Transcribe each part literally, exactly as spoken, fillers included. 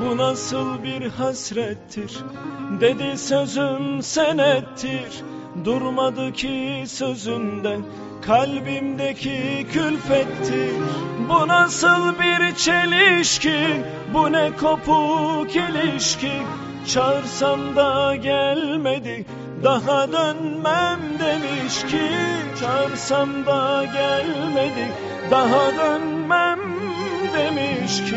Bu nasıl bir hasrettir, dedi sözüm senettir. Durmadı ki sözünden, kalbimdeki külfettir. Bu nasıl bir çelişki, bu ne kopuk ilişki. Çağırsam da gelmedi, daha dönmem demiş ki. Çağırsam da gelmedi, daha dönmem demiş ki.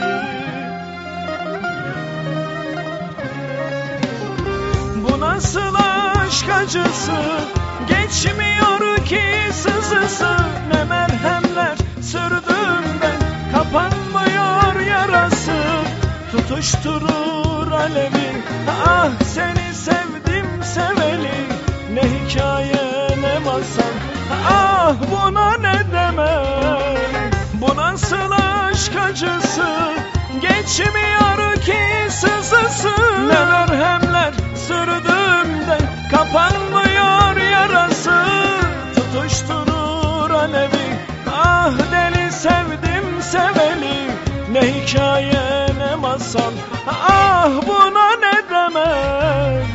Bu nasıl aşk acısı, geçmiyor ki sızısı. Ne merhemler sürdüm ben, kapanmıyor yarası. Tutuşturur alevi, ah seni sevdim seveli. Ne hikaye ne masal, ah buna ne demeli. Bu nasıl aşk acısı, geçmiyor ki sızısı. Ne merhemler sürdüm de, kapanmıyor yarası. Tutuşturur alevi, ah deli sevdim seveli. Ne hikaye ne masal, ah buna ne demeli.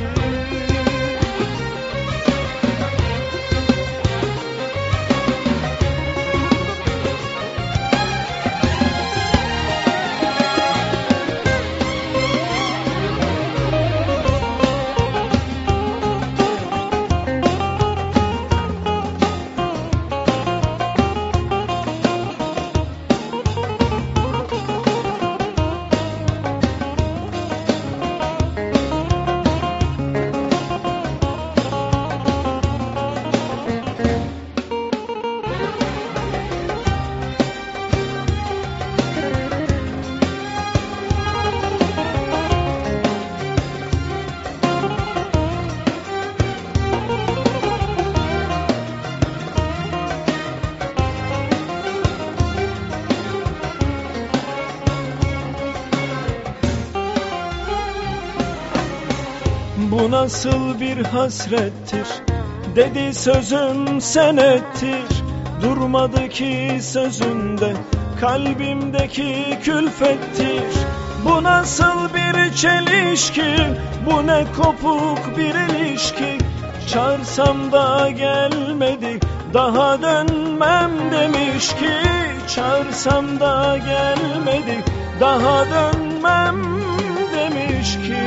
Bu nasıl bir hasrettir, dedi sözüm senettir. Durmadı ki sözünde, kalbimdeki külfettir. Bu nasıl bir çelişki, bu ne kopuk bir ilişki. Çağırsam da gelmedi, daha dönmem demiş ki. Çağırsam da gelmedi, daha dönmem demiş ki.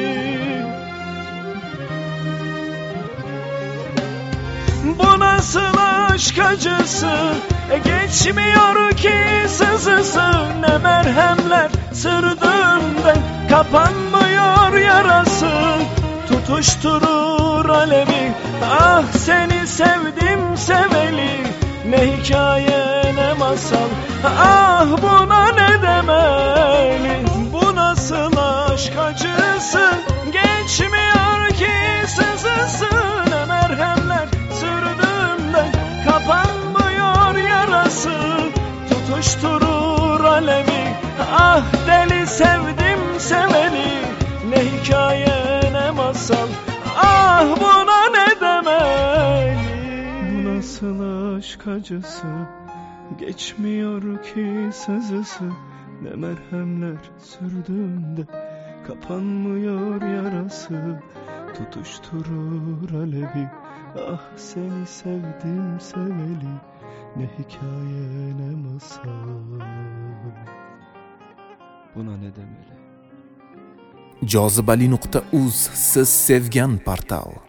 Bu nasıl aşk acısı, e geçmiyor ki sızısı. Ne merhemler sürdüm de, kapanmıyor yarası. Tutuşturur alevi, ah seni sevdim seveli. Ne hikaye ne masal, ah buna ne demeli. Bu nasıl aşk acısı, geçmiyor ki sızısı. Ne merhemler sürdüm de, kapanmıyor yarası. Tutuşturur alevi, ah deli sevdim seveli. Ne hikaye ne masal, ah buna ne demeli. Bu nasıl aşk acısı, geçmiyor ki sızısı. Ne merhemler sürdüm de, kapanmıyor yarası. Tutuşturur alevi, ah seni sevdim seveli. Ne hikaye ne masal, buna ne demeli. jozibali nuqta uz siz sevgan portal.